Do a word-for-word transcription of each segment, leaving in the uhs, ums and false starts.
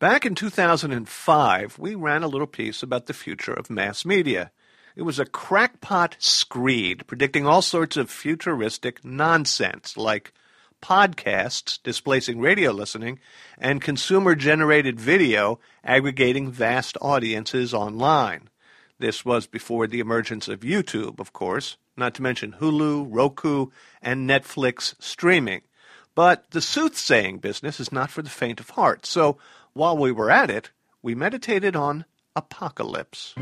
Back in two thousand five, we ran a little piece about the future of mass media. It was a crackpot screed predicting all sorts of futuristic nonsense like podcasts displacing radio listening and consumer-generated video aggregating vast audiences online. This was before the emergence of YouTube, of course, not to mention Hulu, Roku, and Netflix streaming. But the soothsaying business is not for the faint of heart, so while we were at it, we meditated on apocalypse.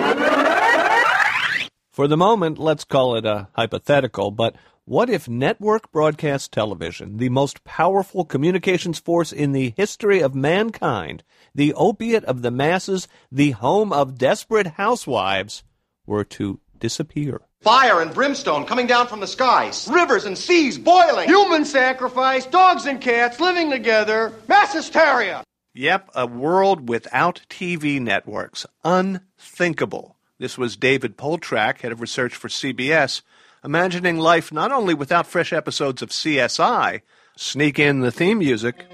For the moment, let's call it a hypothetical, but what if network broadcast television, the most powerful communications force in the history of mankind, the opiate of the masses, the home of desperate housewives, were to disappear? Fire and brimstone coming down from the skies. Rivers and seas boiling. Human sacrifice, dogs and cats living together. Mass hysteria. Yep, a world without T V networks. Unthinkable. This was David Poltrack, head of research for C B S, imagining life not only without fresh episodes of C S I, sneak in the theme music,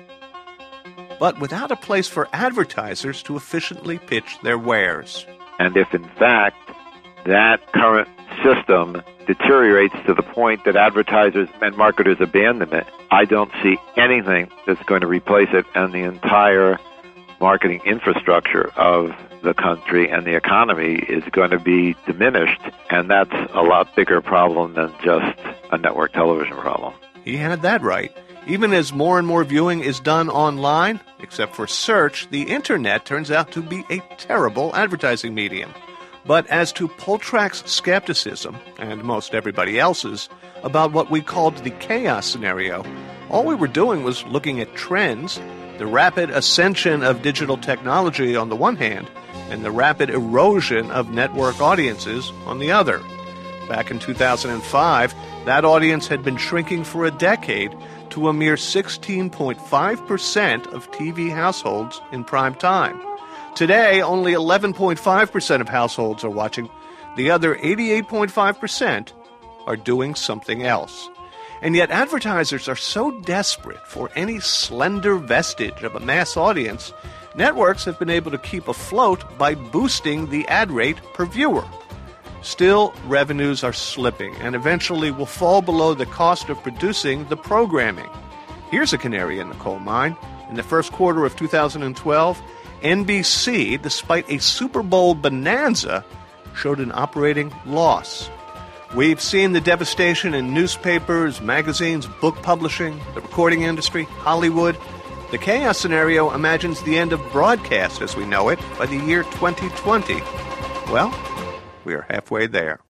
but without a place for advertisers to efficiently pitch their wares. And if, in fact, that current system deteriorates to the point that advertisers and marketers abandon it, I don't see anything that's going to replace it, and the entire marketing infrastructure of the country and the economy is going to be diminished, and that's a lot bigger problem than just a network television problem. He had that right. Even as more and more viewing is done online, except for search, the internet turns out to be a terrible advertising medium. But as to Poltrack's skepticism, and most everybody else's, about what we called the chaos scenario, all we were doing was looking at trends, the rapid ascension of digital technology on the one hand, and the rapid erosion of network audiences on the other. Back in two thousand five, that audience had been shrinking for a decade to a mere sixteen point five percent of T V households in prime time. Today, only eleven point five percent of households are watching. The other eighty-eight point five percent are doing something else. And yet advertisers are so desperate for any slender vestige of a mass audience, networks have been able to keep afloat by boosting the ad rate per viewer. Still, revenues are slipping and eventually will fall below the cost of producing the programming. Here's a canary in the coal mine. In the first quarter of two thousand twelve, N B C, despite a Super Bowl bonanza, showed an operating loss. We've seen the devastation in newspapers, magazines, book publishing, the recording industry, Hollywood. The chaos scenario imagines the end of broadcast as we know it by the year twenty twenty. Well, we are halfway there.